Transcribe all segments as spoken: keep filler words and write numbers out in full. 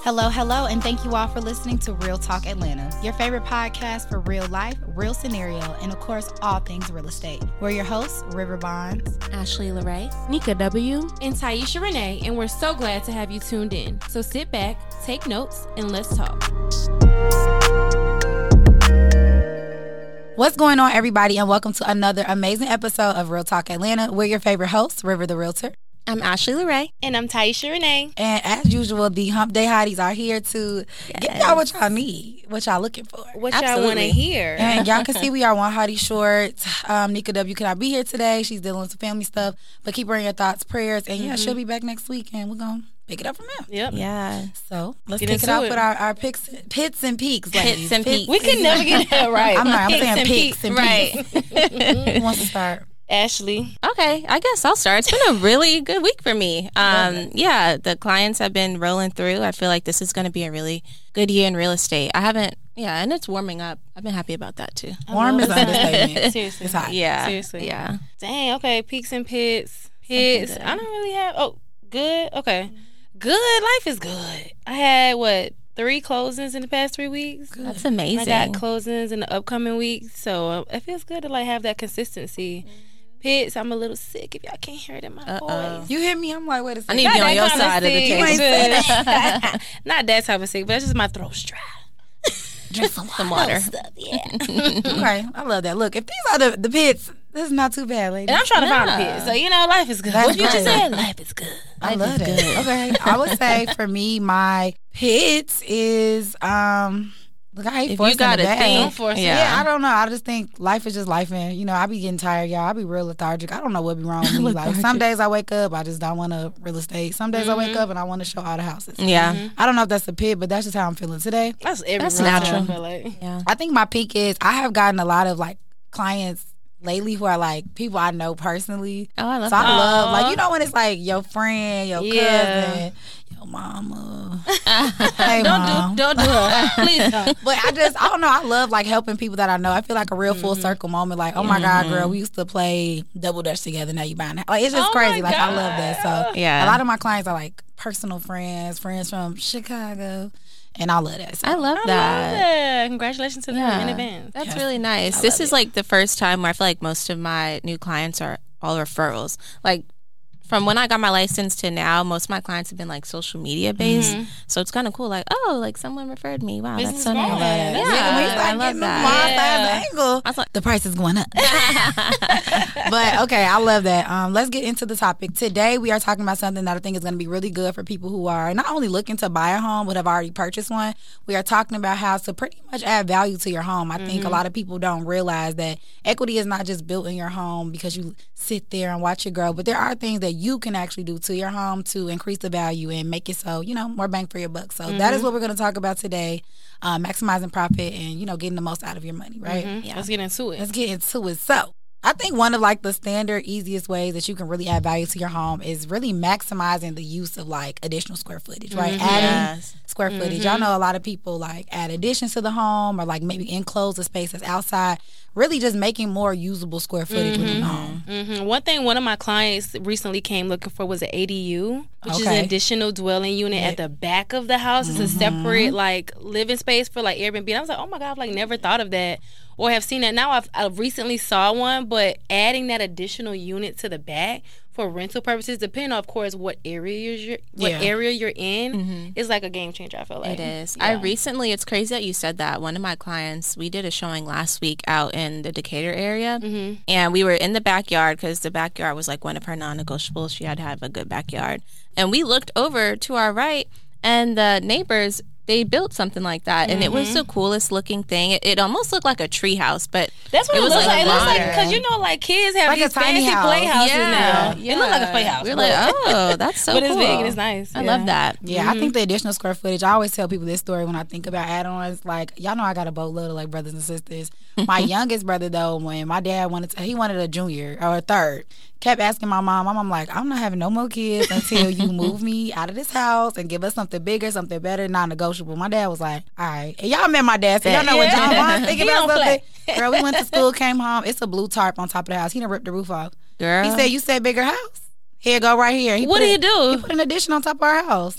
Hello, hello, and thank you all for listening to Real Talk Atlanta, your favorite podcast for real life, real scenario, and of course, all things real estate. We're your hosts, River Bonds, Ashley LeRae, Nika W, and Taisha Renee, and we're so glad to have you tuned in. So sit back, take notes, and let's talk. What's going on, everybody, and welcome to another amazing episode of Real Talk Atlanta. We're your favorite hosts, River the Realtor. I'm Ashley LeRae. And I'm Taisha Renee. And as usual, the Hump Day Hotties are here to yes. give y'all what y'all need, what y'all looking for. What Absolutely. y'all want to hear. And y'all can see we are one hottie short. Um, Nika W cannot be here today. She's dealing with some family stuff. But keep her in your thoughts, prayers. And yeah, mm-hmm. she'll be back next week. And we're going to pick it up from there. Yep. Yeah. So let's get kick it off it. with our, our picks, pits and peaks. Pits and peaks. We can never get that right. I'm not. I'm pits saying and picks and peaks. Right. Who wants to start? Ashley. Okay, I guess I'll start. It's been a really good week for me. Um, yeah, the clients have been rolling through. I feel like this is going to be a really good year in real estate. I haven't, yeah, and it's warming up. I've been happy about that too. Warm is understatement. Seriously. It's hot. Yeah. Seriously. Yeah. Dang, okay, peaks and pits. Pits. I don't really have, oh, good? Okay. Good. Life is good. I had, what, three closings in the past three weeks. Good. That's amazing. I got closings in the upcoming weeks, so it feels good to, like, have that consistency. Pits, I'm a little sick if y'all can't hear it in my Uh-oh. voice. You hear me? I'm like, wait a second. I need to be on your side of the table. Not that type of sick, but it's just my throat's dry. Drink some water. Some water. Stuff, yeah. Okay, I love that. Look, if these are the, the pits, this is not too bad, ladies. And I'm trying to yeah. find a pit, so you know, life is good. That's What you just great. said? Life is good. I Life love is that. good. Okay, I would say for me, my pits is um. Look, I hate If forcing you got the a bag. thing, Don't force it. Yeah. yeah. I don't know. I just think life is just life, and you know, I be getting tired, y'all. I be real lethargic. I don't know what be wrong with me. Like some days I wake up, I just don't want to real estate. Some days Mm-hmm. I wake up and I want to show all the houses. Yeah. Mm-hmm. I don't know if that's a pit, but that's just how I'm feeling today. That's every That's real natural. time, I feel like. Yeah. I think my peak is I have gotten a lot of like clients lately who are like people I know personally. Oh, I love So I that. love, like, you know when it's like your friend, your Yeah. cousin, your mama. Hey, Don't mom. do, don't do it. Please don't. But I just, I don't know, I love like helping people that I know. I feel like a real full circle moment. Like, oh my God, girl, we used to play Double Dutch together. Now you buying it. Like, it's just Oh crazy. my Like, I God. love that. So Yeah. a lot of my clients are like personal friends, friends from Chicago. And I love that. So. I love I that. love that. Congratulations to them Yeah. in advance. That's Yes. really nice. I This love is it. like the first time where I feel like most of my new clients are all referrals. Like from when I got my license to now, most of my clients have been like social media based. Mm-hmm. So it's kind of cool. Like, oh, like someone referred me. Wow, Business that's so nice. growing. Yeah, That's when you Yeah, start I love getting the that. monetized angle, I was like, the price is going up. But okay, I love that. Um, let's get into the topic. Today we are talking about something that I think is going to be really good for people who are not only looking to buy a home but have already purchased one. We are talking about how to pretty much add value to your home. I think a lot of people don't realize that equity is not just built in your home because you sit there and watch it grow, but there are things that you can actually do to your home to increase the value and make it so, you know, more bang for your buck. So that is what we're going to talk about today. Uh, maximizing profit and, you know, getting the most out of your money, right? Mm-hmm. Let's get into it. Let's get into it. So I think one of like the standard easiest ways that you can really add value to your home is really maximizing the use of like additional square footage, right? Mm-hmm. Adding Yes. square footage. Y'all know a lot of people like add additions to the home or like maybe enclose a space that's outside, really just making more usable square footage within the home. Mm-hmm. One thing one of my clients recently came looking for was an A D U, which is Okay. an additional dwelling unit at the back of the house. It's a separate like living space for like Airbnb. I was like, oh my God, I've like never thought of that or have seen that. Now I've I recently saw one, but adding that additional unit to the back for rental purposes, depending on, of course, what area you're what Yeah. area you're in, is like a game changer. I feel like It is. Yeah. I recently, it's crazy that you said that. One of my clients, we did a showing last week out in the Decatur area. Mm-hmm. And we were in the backyard because the backyard was like one of her non-negotiables. She had to have a good backyard. And we looked over to our right and the neighbors, they built something like that. And it was the coolest looking thing. It, it almost looked like a tree house, but That's what it, was looks like. It looks like modern. because you know, like kids have Like a these tiny fancy house. playhouses Yeah, now. yeah. It looks like a playhouse. We're but- like, oh, that's so but cool. it's big and it's nice. I Yeah. love that. Yeah, I think the additional square footage, I always tell people this story when I think about add-ons. Like, y'all know I got a boatload of like brothers and sisters. My youngest brother, though, when my dad wanted to, he wanted a junior or a third. Kept asking my mom, my mom like, I'm not having no more kids until you move me out of this house and give us something bigger, something better, non-negotiable. My dad was like, all right. And y'all met my dad, so y'all know what John Bond's thinking He about don't something. play. Girl, we went to school, came home. It's a blue tarp on top of the house. He done ripped the roof off. Girl. He said, you said bigger house? Here, go right here. He What put did he a- do? He put an addition on top of our house.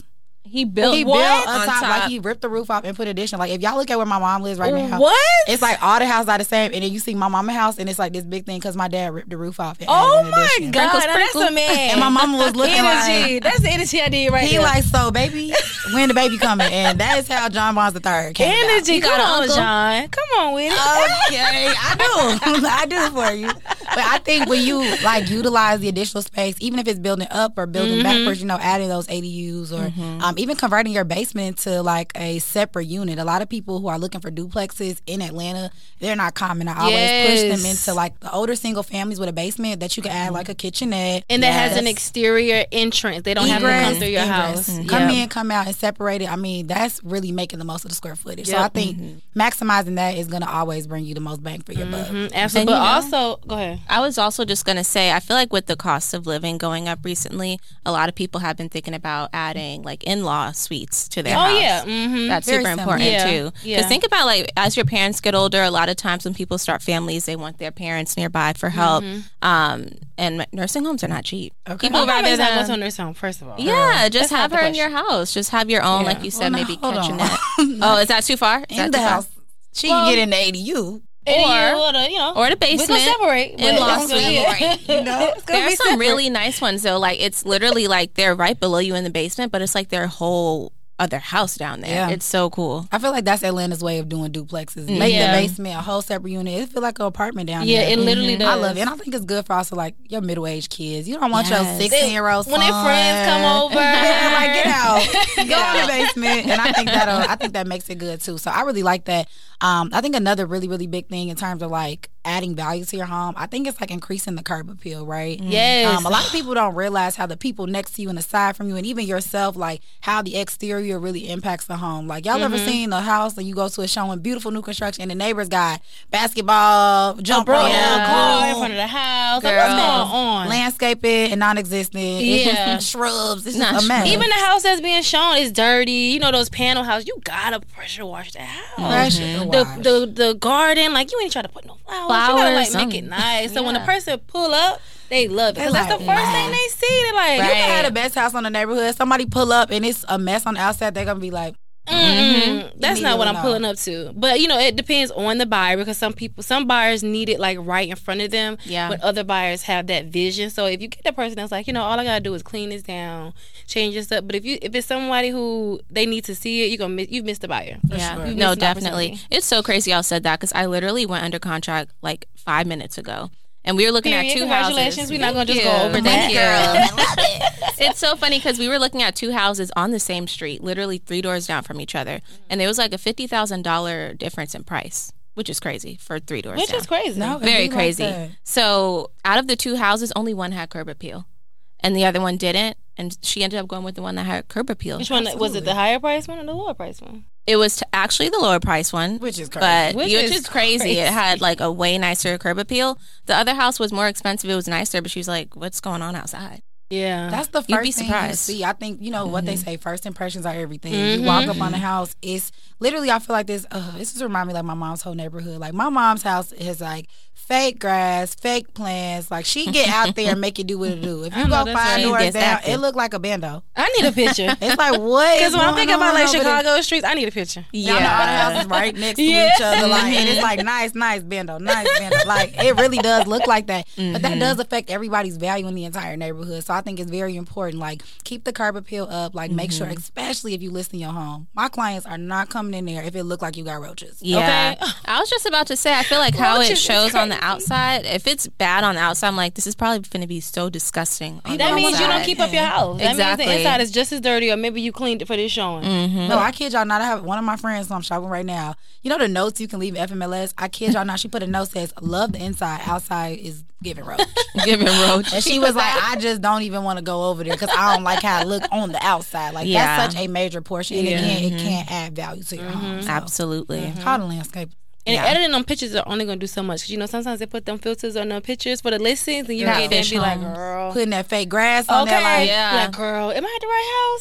He built He what? built on On top, top. like he ripped the roof off and put addition. Like if y'all look at where my mom lives right now, What? it's like all the houses are the same, and then you see my mama's house, and it's like this big thing because my dad ripped the roof off. And Oh added an my addition. God, Sprinkle, that's sprinkle. a man. And my mama was looking energy. like That's the energy I need right he there. like, so baby, when the baby coming, and that is how John Bonds the third came about. energy. You got Come an on, uncle? John. Come on with it. Okay, I do. I do for you. But I think when you like utilize the additional space, even if it's building up or building Mm-hmm. backwards, you know, adding those A D Us or um, even converting your basement to like a separate unit. A lot of people who are looking for duplexes in Atlanta, they're not common. I always push them Yes. into like the older single families with a basement that you can add like a kitchenette. And that has an Yes. exterior entrance. They don't have to come Egress, through your ingress. house. Come Yeah. in, come out, and separate it. I mean, that's really making the most of the square footage. So Yep. I think maximizing that is going to always bring you the most bang for your buck. Mhm, absolutely. And But you know- also, go ahead. I was also just going to say, I feel like with the cost of living going up recently, a lot of people have been thinking about adding like in-law suites to their Oh, house. yeah. Mm-hmm. That's Very super similar. important Yeah. too. Because Yeah. think about like as your parents get older, a lot of times when people start families, they want their parents nearby for help. Um, and nursing homes are not cheap. People My mom rather is not going to than a nursing home, first of all. yeah, just That's not have the her in question. your house. Just have your own, like you said, Well, now, maybe hold on. kitchenette. Oh, is that too far? Is In that the too far? house, she Well, can get in the A D U. And Or- you, or the, you know, or the we're basement. going to separate. but In-law it's gonna be- suite. You know? It's gonna There are be some separate. really nice ones though. Like it's literally like they're right below you in the basement, but it's like their whole other house down there. Yeah. It's so cool. I feel like that's Atlanta's way of doing duplexes. Make Yeah. the basement a whole separate unit. It feel like an apartment down Yeah, there. it literally does. I love it. And I think it's good for also like your middle aged kids. You don't want your Yes. sixteen year old When their friends come over. Yeah, like get out. Go in the basement. And I think that I think that makes it good too. So I really like that. Um, I think another really, really big thing in terms of like adding value to your home, I think it's like increasing the curb appeal, right? Yes. Um, a lot of people don't realize how the people next to you and aside from you and even yourself, like how the exterior really impacts the home. Like y'all ever seen a house and you go to a showing, beautiful new construction, and the neighbors got basketball, jump Bro, rope, yeah. car in pool, front of the house. Like, what's Girl. going on? landscaping and non-existent. It's Yeah. just shrubs. It's Not just a mess. Even the house that's being shown is dirty. You know those panel houses. You gotta pressure wash that house. Pressure The, wash. the the garden, like you ain't try to put no flowers. you gotta Flowers, like make something. it nice. So when the Yeah. person pull up, they love it. They Because that's the like, first thing wow. they see. They're like, You Right. can have the best house on the neighborhood. Somebody pull up and it's a mess on the outside. They're gonna be like, Mm-mm. That's not what I'm Immediately pulling up to. But you know, it depends on the buyer because some people, some buyers need it like right in front of them. Yeah. But other buyers have that vision. So if you get that person that's like, you know, all I gotta do is clean this down, change this up. But if you, if it's somebody who they need to see it, you gonna miss, you missed the buyer. Yeah, sure. You no, missed an definitely. opportunity. It's so crazy y'all said that because I literally went under contract like five minutes ago. And we were looking Period. at two Congratulations. houses. We're not gonna Thank just go you. over Thank that. you. It's so funny because we were looking at two houses on the same street, literally three doors down from each other, and there was like a fifty thousand dollar difference in price, which is crazy for three doors Which down. is crazy. no, it Very be like crazy. that. So out of the two houses, only one had curb appeal, and the other one didn't. And she ended up going with the one that had curb appeal. Which one was it? Absolutely. The higher price one or the lower price one? It was t- actually the lower price one, Which is crazy. but Which which, is is crazy. crazy. It had like a way nicer curb appeal. The other house was more expensive. It was nicer, but she was like, "What's going on outside?" Yeah. That's the first You'd be thing surprised. you see. I think, you know, what they say, first impressions are everything. Mhm. You walk up on the house, it's literally, I feel like this, uh, this just remind me like my mom's whole neighborhood. Like my mom's house is like fake grass, fake plants. Like she get out there and make it do what it do. If I you know go that's five right. doors Gets down, active. it look like a bando. I need a picture. It's like, what? Because is when I'm going thinking about on like over there? Chicago streets, I need a picture. Yeah, all the houses right next to Yeah. each other, like, and it's like nice, nice bando, nice bando. Like it really does look like that, but that does affect everybody's value in the entire neighborhood. So I think it's very important. Like keep the curb appeal up. Like make sure, especially if you list in your home. My clients are not coming in there if it look like you got roaches. Yeah. Okay. I was just about to say, I feel like how Roaches it is shows on the crazy. outside, if it's bad on the outside, I'm like, this is probably going to be so disgusting. On That the means you outside. don't keep up your house. That Exactly. means the inside is just as dirty, or maybe you cleaned it for this showing. Mm-hmm. No, I kid y'all not. I have one of my friends who I'm shopping right now. You know the notes you can leave F M L S? I kid y'all not. She put a note says, love the inside. Outside is giving roach. Giving roach. And she was like, I just don't even want to go over there because I don't like how it look on the outside. Like Yeah. that's such a major portion. And Yeah. again, it can't add value to your home. So, Absolutely. call the landscape. And Yeah. editing them pictures are only gonna do so much because you know sometimes they put them filters on the pictures for the listings, and you Girl. get there and be like, Catfish girl, Putting that fake grass on okay, there, like, Yeah. like girl, am I at the right house?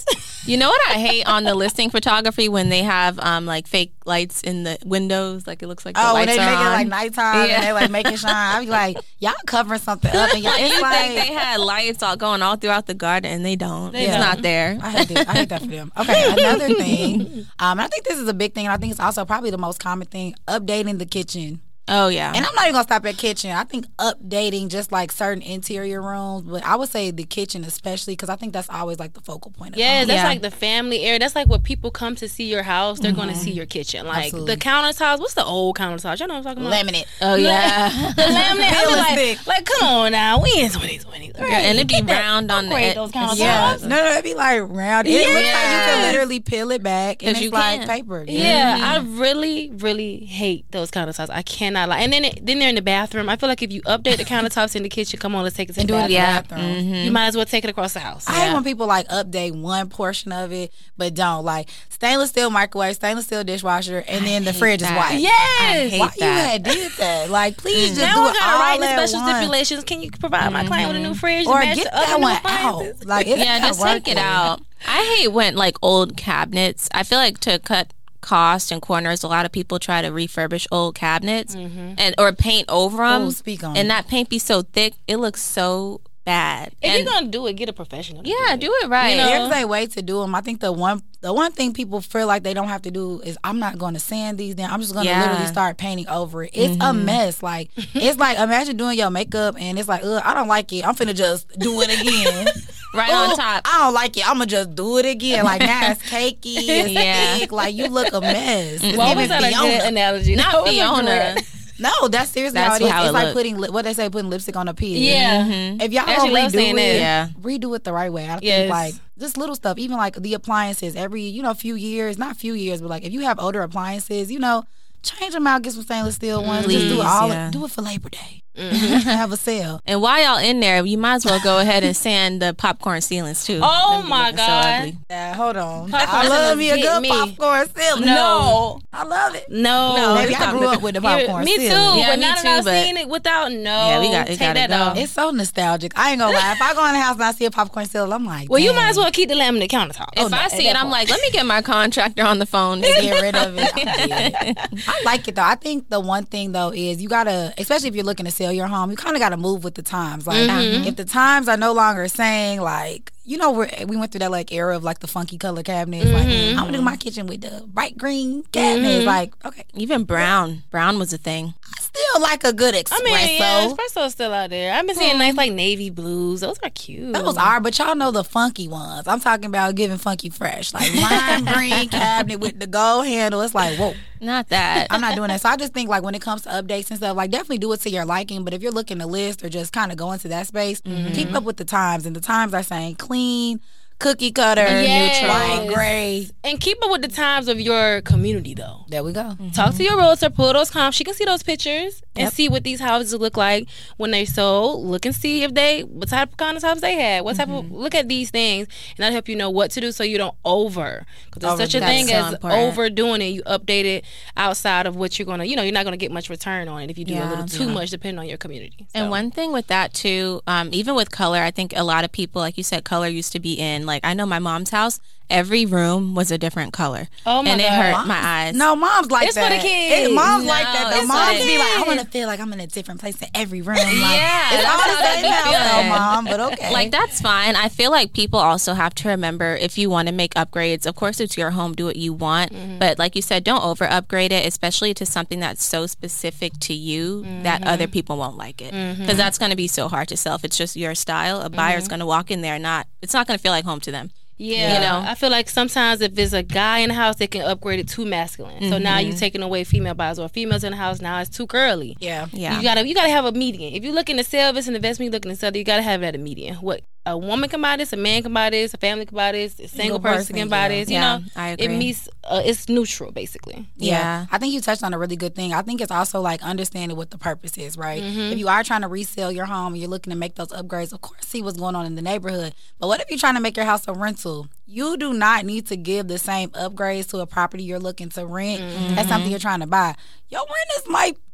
You know what I hate on the listing photography when they have um like fake lights in the windows, like it looks like the oh, lights when they are make on. it like nighttime Yeah. and they like make it shine. I be like, y'all covering something up, and y'all, it's You like think they had lights all going all throughout the garden, and they don't. They it's don't. not there. I hate, that. I hate that for them. Okay, another thing. Um, I think this is a big thing, and I think it's also probably the most common thing: updating the kitchen. Oh yeah. And I'm not even gonna stop at kitchen. I think updating just like certain interior rooms, but I would say the kitchen especially because I think that's always like the focal point of Yeah, the home. that's Yeah. like the family area. That's like what people come to see your house. They're going to see your kitchen. Like Absolutely. the countertops. What's the old countertops? Y'all know what I'm talking about? Laminate. oh yeah. The laminate. I be like, Realistic. like, come on now. We in twenty twenty. Yeah, and it'd be round on the upgrade ed- those countertops. Yeah, no, no, it'd be like round. It looks like you Yes. can literally peel it back, and 'Cause it's you like can. paper. Yeah, I really, really hate those countertops. I cannot lie. And then, it, then they're in the bathroom. I feel like if you update the countertops in the kitchen, come on, let's take it to And the do it in the bathroom. Yeah. bathroom. You might as well take it across the house. I hate when people like update one portion of it, but don't like stainless steel microwave, stainless steel dishwasher, and then the hate fridge that. is white. Yes. hate Why you that. had did that? Like, please just Now do we're it gonna all write the at special once. stipulations. Can you provide my client with a new fridge? to Or match get the other that new one appliances? out. Like, it's Yeah, not just take it working. out. I hate when like old cabinets. I feel like to cut cost and corners, a lot of people try to refurbish old cabinets and or paint over them. Oh, speak on and it. that paint be so thick, it looks so bad. If And- you're gonna do it, get a professional. to yeah, do do it right. You know? There's a way to do them. I think the one the one thing people feel like they don't have to do is I'm not going to sand these down. I'm just going to Yeah. literally start painting over it. It's a mess. Like it's like imagine doing your makeup and it's like, ugh, I don't like it. I'm finna just do it again. Right on Ooh, top. I don't like it. I'm gonna just do it again. Like now it's cakey. It's Yeah. thick. Like you look a mess. It's What giving was that a Fiona. good analogy? Not That was a Fiona. good- No, that's seriously That's how it is. how It's it like look. putting li- what they say, putting lipstick on a pig. Yeah. If y'all Actually don't love redo saying it, that. Yeah. redo it the right way. I think Yes. like just little stuff, even like the appliances. Every you know few years, not few years, but like if you have older appliances, you know, change them out. Get some stainless steel ones. just do Please, it all. yeah. Do it for Labor Day. Have a sale. And while y'all in there, you might as well go ahead and sand the popcorn ceilings too. Oh Them be my looking so God. ugly. Yeah, hold on. Popcorn I love ceilings me a get good me. popcorn ceiling. No. I love it. No, No, Maybe it's I not grew looking- up with the Here- popcorn me too. ceiling. Yeah, but me now too, that I've but- seen it without, no, Yeah, we got- it take gotta that go. off. It's so nostalgic. I ain't gonna lie. If I go in the house and I see a popcorn ceiling, I'm like, Well, you dang. might as well keep the laminate countertop. If I see it, I'm like, let me get my contractor on the phone. get rid of it. I'm dead. I like it though. I think the one thing though is you gotta, especially if you're looking to sell your home, you kind of gotta move with the times. Like if the times are no longer saying like, you know, we're, we went through that like era of like the funky color cabinets. Like I'm gonna do my kitchen with the bright green cabinets. Like okay, Even brown. Brown was a thing. I still like a good espresso. I mean, yeah, espresso's still out there. I've been seeing nice like navy blues. Those are cute. Those are, but y'all know the funky ones. I'm talking about giving funky fresh, like lime green cabinet with the gold handle. It's like whoa. Not that. I'm not doing that. So I just think like when it comes to updates and stuff, like definitely do it to your liking. But if you're looking to list or just kind of go into that space, keep up with the times. And the times are saying clean, cookie cutter, Yes. neutral, white, gray. And keep up with the times of your community, though. There we go. Talk to your realtor, pull those comps. She can see those pictures and Yep. see what these houses look like when they sold. Look and see if they, what type of countertops they had. What type of, look at these things, and that'll help you know what to do so you don't over. Because there's such a Overdo. thing That's so as important. overdoing it. You update it outside of what you're going to, you know, you're not going to get much return on it if you do a Yeah. little too much depending on your community. And So. one thing with that too, um, even with color, I think a lot of people, like you said, color used to be in. Like I know my mom's house, every room was a different color. Oh, my and it God. hurt Moms- my eyes. No, moms like It's for that. the kids. It- moms No, like that. The it's moms for the be like, I kids. want to feel like I'm in a different place in every room. Like, Yeah, it's that's all how the they same be house, though, feeling. mom. But okay, Like that's fine. I feel like people also have to remember if you want to make upgrades, of course it's your home, do what you want. Mm-hmm. But like you said, don't over upgrade it, especially to something that's so specific to you that Mm-hmm. other people won't like it. Because that's going to be so hard to sell. If it's just your style, a buyer's Mm-hmm. going to walk in there, not it's not going to feel like home to them. Yeah, You know? I feel like sometimes if there's a guy in the house, they can upgrade it too masculine. So now you're taking away female buyers, or females in the house now it's too girly. yeah, Yeah. You gotta you gotta have a median. If you're looking to sell this, an investment, you're looking to sell it, you gotta have it at a median. What a woman can buy this, a man can buy this, a family can buy this, a single, Single person, person, can buy yeah. this. You Yeah, know, I it agree. meets uh, it's neutral basically. Yeah. Yeah. I think you touched on a really good thing. I think it's also like understanding what the purpose is, right? If you are trying to resell your home and you're looking to make those upgrades, of course, see what's going on in the neighborhood. But what if you're trying to make your house a rental? You do not need to give the same upgrades to a property you're looking to rent. That's something you're trying to buy. Your renters might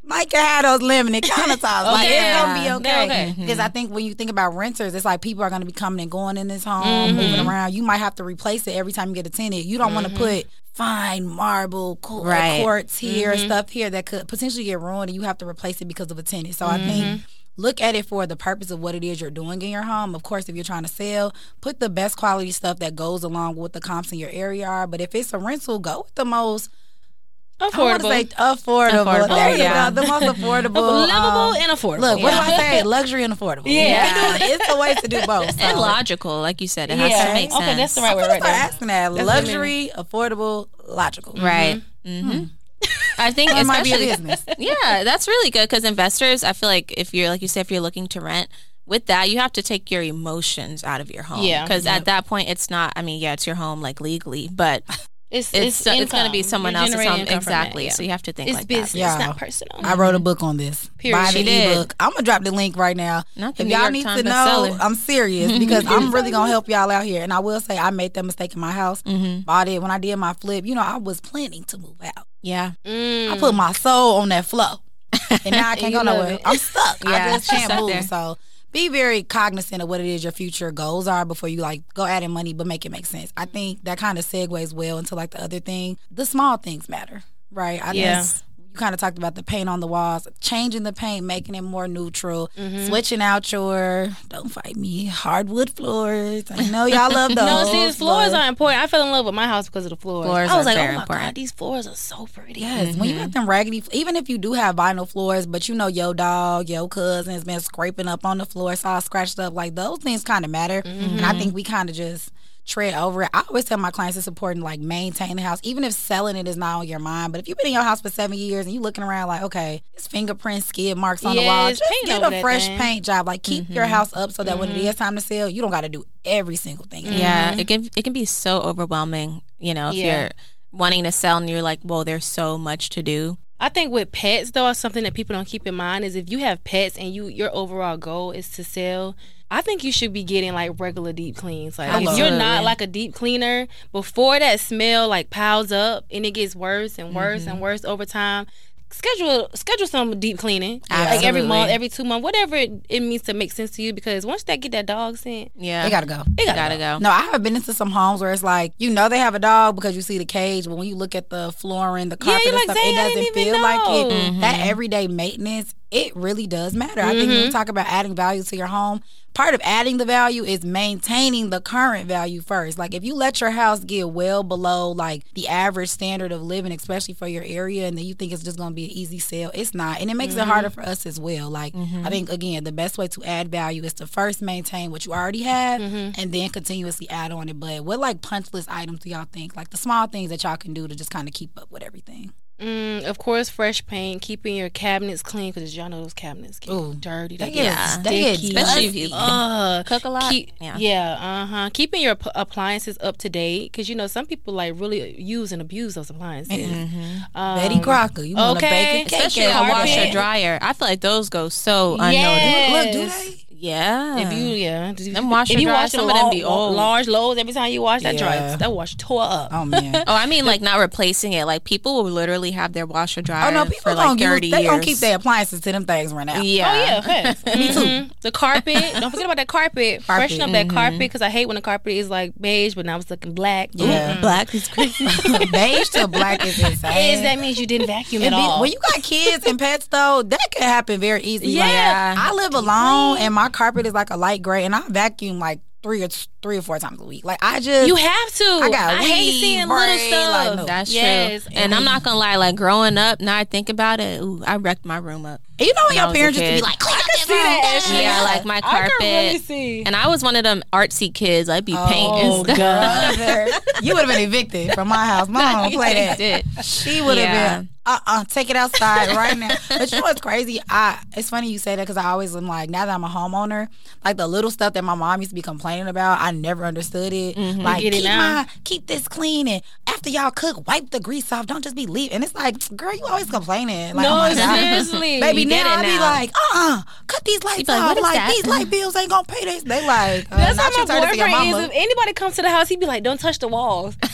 Mike can have those limited countertops. Like, Okay. it's going to be okay. Okay. Because I think when you think about renters, it's like people are going to be coming and going in this home, moving around. You might have to replace it every time you get a tenant. You don't want to put fine marble qu- Right. quartz here, stuff here that could potentially get ruined, and you have to replace it because of a tenant. So I think look at it for the purpose of what it is you're doing in your home. Of course, if you're trying to sell, put the best quality stuff that goes along with what the comps in your area are. But if it's a rental, go with the most Affordable. I want to say affordable. Affordable, There you yeah. go. The most affordable. Lovable um, and affordable. Look, what Yeah. do I say? Luxury and affordable. Yeah. You can do it. It's a way to do both. So. And logical, like you said, it has Yeah. to make sense. Okay, that's the right I'm word gonna right start there. asking that. That's Luxury, affordable, logical. Right. Mm-hmm. I think It might be a especially business. yeah, that's really good because investors, I feel like if you're like you said, if you're looking to rent, with that you have to take your emotions out of your home. Yeah. Because Yep. at that point, it's not. I mean, yeah, it's your home like legally, but It's it's it's, it's, going to be income. someone You're else's generating home income from exactly. that, yeah. So you have to think It's like business, that. Yeah. it's not personal. I wrote a book on this. Period. Buy She the did. ebook. I'm gonna drop the link right now. Not the If New y'all York need Times to know, bestseller. I'm serious because I'm really gonna help y'all out here. And I will say I made that mistake in my house. Mm-hmm. Bought it when I did my flip. You know, I was planning to move out. Yeah. Mm. I put my soul on that flow, and now I can't You go love nowhere. it. I'm stuck. Yeah, I just she's can't stuck move. there. So be very cognizant of what it is your future goals are before you like go adding money, but make it make sense. I think that kind of segues well into like the other thing. The small things matter, right? I Yeah. just- you kind of talked about the paint on the walls, changing the paint, making it more neutral, Mm-hmm. switching out your, don't fight me, hardwood floors. I know y'all love those. No, see, the floors but- are important. I fell in love with my house because of the floors. Floors I was are like, very oh my important. god, these floors are so pretty. Yes, when you got them raggedy, even if you do have vinyl floors, but you know your dog, your cousin has been scraping up on the floor, it's all scratched up, like those things kind of matter. And I think we kind of just tread over it. I always tell my clients it's important to like maintain the house, even if selling it is not on your mind. But if you've been in your house for seven years and you looking around like, okay, it's fingerprints, skid marks on the wall, Yes, just paint get over a that fresh thing. paint job. Like keep your house up so that when it is time to sell, you don't got to do every single thing. Yeah, it can it can be so overwhelming, you know, if Yeah. you're wanting to sell and you're like, well, there's so much to do. I think with pets though, something that people don't keep in mind is if you have pets and you your overall goal is to sell, I think you should be getting like regular deep cleans. Like if you're Absolutely. not like a deep cleaner, before that smell like piles up and it gets worse and worse and worse over time, schedule schedule some deep cleaning. Like every Absolutely. month, every two months, whatever it, it means to make sense to you, because once they get that dog scent, Yeah. They got to go. they gotta, gotta go. go. No, I have been into some homes where it's like, you know they have a dog because you see the cage, but when you look at the flooring, the carpet you're and like, stuff, dang, it I doesn't didn't even feel like it. know. Mm-hmm. That everyday maintenance, it really does matter. I think Mm-hmm. when we talk about adding value to your home, part of adding the value is maintaining the current value first. Like if you let your house get well below like the average standard of living, especially for your area, and then you think it's just going to be an easy sale, it's not. And it makes it harder for us as well. Like I think, again, the best way to add value is to first maintain what you already have and then continuously add on it. But what like punch list items do y'all think? Like the small things that y'all can do to just kind of keep up with everything. Mm, of course, fresh paint, keeping your cabinets clean, because y'all know those cabinets get Ooh. dirty. They They get, Yeah. they get sticky. Especially if you dusty. Ugh. cook a lot. Keep, yeah. yeah, uh huh. Keeping your p- appliances up to date, because you know some people like really use and abuse those appliances. Um, Betty Crocker, you want to okay. bake a cake? Especially at a washer carpet. dryer. I feel like those go so unnoticed. Yes. Look, do they? Yeah. If you yeah, Them washer if you dryers, wash some of them be old. large loads every time you wash that Yeah. dryer, that wash tore up. Oh man. Oh, I mean, like not replacing it. Like people will literally have their washer dryer Oh no, people for like gonna thirty use, they years. gonna keep their appliances till them things run out. Yeah. Oh yeah, okay. Me too. The carpet. Don't forget about that carpet. Carpet. Freshen up that carpet, because I hate when the carpet is like beige, but now it's looking black. Yeah. Black is crazy. Beige to black is insane. Is that means you didn't vacuum And at be- all? when you got kids and pets, though, that can happen very easily. Like, Yeah. I live alone, and my carpet is like a light gray, and I vacuum like three or three or four times a week. Like I just, You have to. I got I hate weed, seeing braid, little stuff. like, no. That's Yes. true. And I'm not gonna lie, like growing up, now I think about it, ooh, I wrecked my room up. you know, when when I your was a parents used to be kid. like, clean up this see room. that. Yeah. Yeah, like my I carpet. can really see. And I was one of them artsy kids. I'd be painting Oh, stuff. God. You would have been evicted from my house. My mom would play I that. did. She would have Yeah. been, uh-uh, take it outside right now. But you know what's crazy? I It's funny you say that, because I always am like, now that I'm a homeowner, like the little stuff that my mom used to be complaining about, I never understood it. Like, Get it keep, now. my, keep this clean, and after y'all cook, wipe the grease off. Don't just be leaving. And it's like, girl, you always complaining. Like, No, oh my God. seriously. Baby, You get now it I be now. like, uh-uh, cut these lights be like, off. what is Like, that? these light bills ain't gonna pay this. They like, uh, That's not how you my turn it to your boyfriend is. mama. If anybody comes to the house, he'd be like, "Don't touch the walls."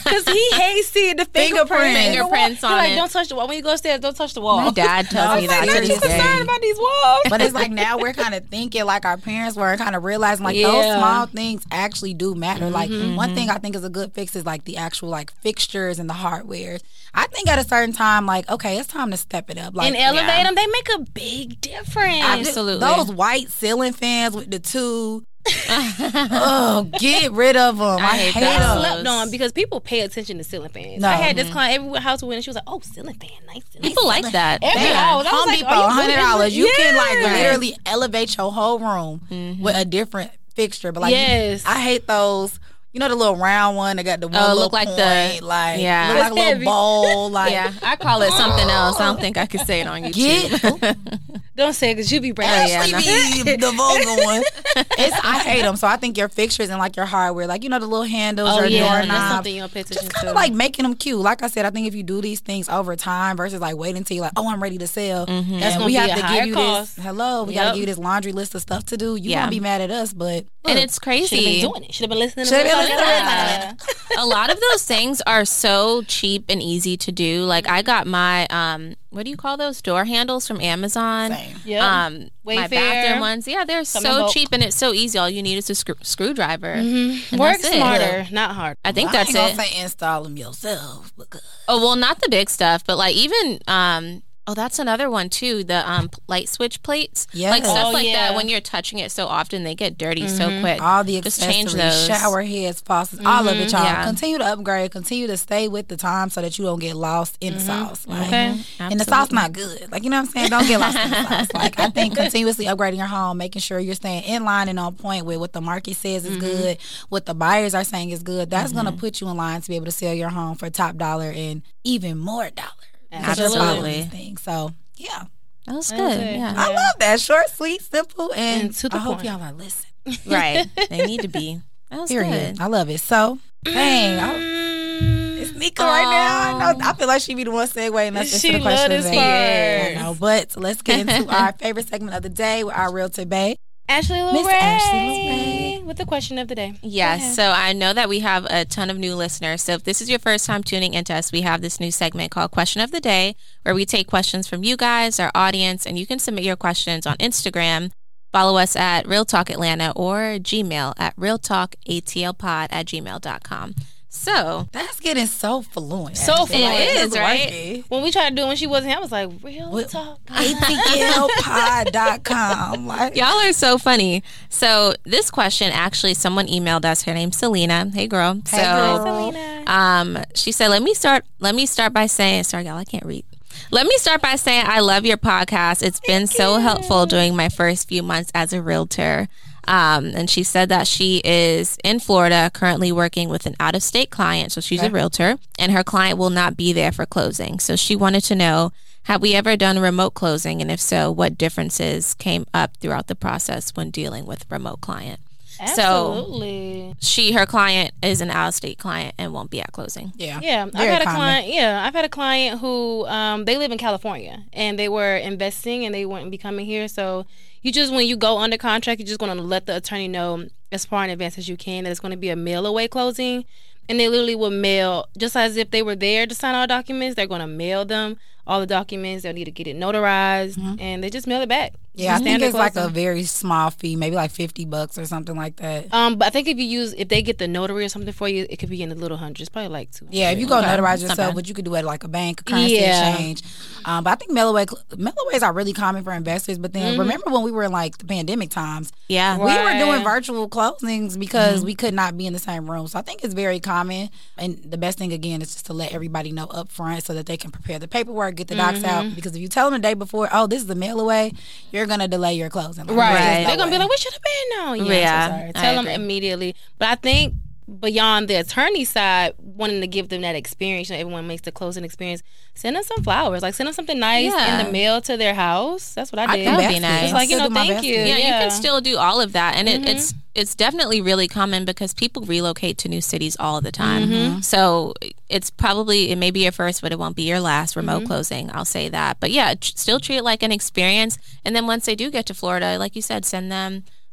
Because he hates seeing the fingerprints. Fingerprints on like, it. Don't touch the wall. When you go upstairs, don't touch the wall. My dad tells me that You're to just this day. concerned about these walls. But it's like now we're kind of thinking like our parents were and kind of realizing like those Yeah. small things actually do matter. Mm-hmm. Like one thing I think is a good fix is like the actual like fixtures and the hardware. I think at a certain time, like, okay, it's time to step it up. Like And elevate yeah. them. They make a big difference. I just- Absolutely. those white ceiling fans with the two. Oh, get rid of them. I, I hate hate those. them. slept on because people pay attention to ceiling fans. No. I had this client every house we went and she was like, "Oh, ceiling fan, nice." nice People like that. Every Damn. house. I was Home like, Depot, are you one hundred dollars. You yeah. can like Right. literally elevate your whole room Mm-hmm. with a different fixture. But like, Yes. I hate those. You know the little round one that got the one Oh, little look like point, the- like yeah. look like a little Heavy. bowl. Like Yeah, I call it something else. I don't think I could say it on YouTube. get Don't say it because you be breaking. Ashley yeah, be the vulgar one. It's I hate them. So I think your fixtures and like your hardware, like you know the little handles Oh or yeah, doorknobs. that's something you don't pay attention Just kind to. of like making them cute. Like I said, I think if you do these things over time versus like waiting until you're like, oh, I'm ready to sell, Mm-hmm. and That's gonna we be have a to higher give you cost. this. Hello, we Yep. gotta give you this laundry list of stuff to do. You Yeah. won't be mad at us, but And look, it's should have crazy. been doing it. Should have been listening. to Shoulda Real been Talk listening to Real Atlanta. A lot of those things are so cheap and easy to do. Like I got my um, what do you call those door handles from Amazon? Same. Yep. Um, my Wayfair. bathroom ones. Yeah, they're Some so of cheap and it's so easy. All you need is a screw- screwdriver. Mm-hmm. And Work that's it. smarter, not hard. I think I that's ain't gonna it. say install them yourself because Oh well, not the big stuff, but like even um. Oh, that's another one too. The um light switch plates, Yes. like stuff Oh, like yeah. that. When you're touching it so often, they get dirty so quick. all the Just accessories, change those. shower heads, faucets, all of it, y'all. yeah. Continue to upgrade. Continue to stay with the time so that you don't get lost in the sauce. Like, Okay. and the sauce not good. Like, you know what I'm saying? Don't get lost in the sauce. Like, I think continuously upgrading your home, making sure you're staying in line and on point with what the market says is good, what the buyers are saying is good. That's going to put you in line to be able to sell your home for top dollar and even more dollar. Because you're following Absolutely. these things. So, yeah. That was good. That's it. Yeah. I love that. Short, sweet, simple, and, And to the I hope point. y'all are listening. Right. They need to be. That was Period. good. I love it. So, dang. I, it's Nika right now. I know. I feel like she be the one segueing us into She the question love of the this day. part. I know. But let's get into our favorite segment of the day with our Realtor Bae. Ashley Miss Lorraine Ashley Lorraine. with the question of the day. Yes. So I know that we have a ton of new listeners. So if this is your first time tuning into us, we have this new segment called Question of the Day, where we take questions from you guys, our audience, and you can submit your questions on Instagram. Follow us at Real Talk Atlanta or Gmail at realtalkatlpod at gmail dot com. So That's getting so fluent. So actually. fluent. Like, It it's is, right? working. When we tried to do it when she wasn't here, I was like, real What- talk. A T L pod dot com. Like, y'all are so funny. So this question, actually, someone emailed us. Her name's Selena. Hey, girl. Hey, so, girl. Selena. Um, she said, "Let me start. Let me start by saying, sorry, y'all, I can't read. Let me start by saying I love your podcast. It's been so helpful during my first few months as a realtor." Um, and she said that she is in Florida, currently working with an out-of-state client. So she's a realtor, and her client will not be there for closing. So she wanted to know, have we ever done remote closing? And if so, what differences came up throughout the process when dealing with remote client? Absolutely. So she, her client is an out-of-state client and won't be at closing. yeah. Yeah, I've Very had a common. client. Yeah, I've had a client who um, they live in California and they were investing and they wouldn't be coming here. So you just when you go under contract, you're just going to let the attorney know as far in advance as you can that it's going to be a mail away closing, and they literally will mail just as if they were there to sign all documents. They're going to mail them all the documents. They'll need to get it notarized, and they just mail it back. Yeah, I think Standard it's like a closing. very small fee, maybe like fifty bucks or something like that. Um, but I think if you use if they get the notary or something for you, it could be in the little hundreds, probably like two. Yeah, if you go Okay, notarize that's not yourself, bad. but you could do it at like a bank, a currency Yeah. exchange. Um, but I think mail away, mail aways are really common for investors. But then remember when we were in like the pandemic times, Yeah. we were doing Right. virtual closings because we could not be in the same room. So I think it's very common. And the best thing again is just to let everybody know up front so that they can prepare the paperwork, get the docs out. Because if you tell them the day before, oh, this is a mail away, you're gonna delay your closing. Like, Right. there's just no They're going to be way. like, we should have been now. Yeah, Yeah, I'm so sorry. I Tell them agree. immediately. But I think beyond the attorney side, wanting to give them that experience, you know, everyone makes the closing experience, send them some flowers. Like, send them something nice Yeah. in the mail to their house. That's what I I did. do That would be baskets. nice. It's like, you Still know, do my thank you. baskets. Yeah, you Yeah. can still do all of that, and it, it's it's definitely really common because people relocate to new cities all the time. So it's probably it may be your first, but it won't be your last remote closing. I'll say that. But yeah, tr- still treat it like an experience. And then once they do get to Florida, like you said, send them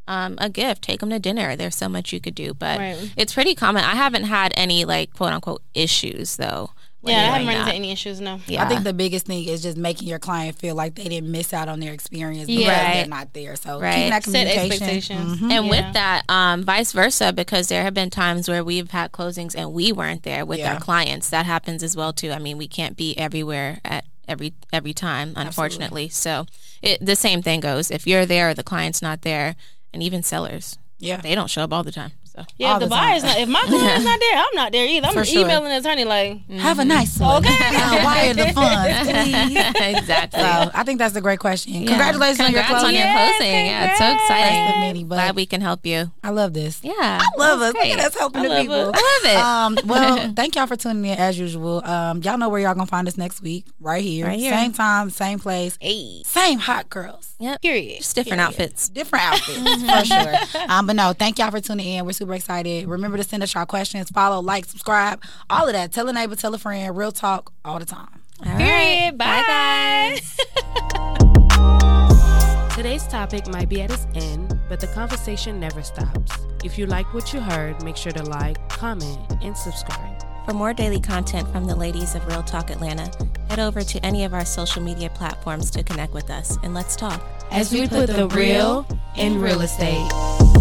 um, a gift. Take them to dinner. There's so much you could do, but Right. it's pretty common. I haven't had any like quote unquote issues though. when Yeah, I doing haven't run into that. any issues, no. Yeah. I think the biggest thing is just making your client feel like they didn't miss out on their experience because Yeah. they're Right. not there. So Right. keeping that Set communication. expectations. Mhm. And Yeah. with that, um, vice versa, because there have been times where we've had closings and we weren't there with Yeah. our clients. That happens as well too. I mean, we can't be everywhere at every every time, unfortunately. So it, the same thing goes. If you're there, the client's not there, and even sellers, Yeah. they don't show up all the time. So Yeah, All if the, the time. buyer's not, if my client's not there, I'm not there either. I'm For sure. emailing the attorney like, Have a nice one. Okay. Uh, wire the funds, please. exactly. So I think that's a great question. Yeah. Congratulations Congrats on your on closing. your Yes, closing. Yeah, it's so congrats. exciting. That's the mini, but Glad we can help you. I love this. Yeah, I love us. that's Look at great. us helping I the love people. us. I love it. Um, well, thank y'all for tuning in as usual. Um, y'all know where y'all gonna find us next week, right here, Right here. same time, same place, hey, same hot girls, Yep. period. Just different outfits. different outfits for sure. Um, but no, thank y'all for tuning in. We're super excited. Remember to send us your questions, follow, like, subscribe, all of that. Tell a neighbor, tell a friend. Real talk all the time. All right. Period. Bye, guys. Today's topic might be at its end, but the conversation never stops. If you liked what you heard, make sure to like, comment, and subscribe. For more daily content from the ladies of Real Talk Atlanta, head over to any of our social media platforms to connect with us, and let's talk. As we put the real in real estate.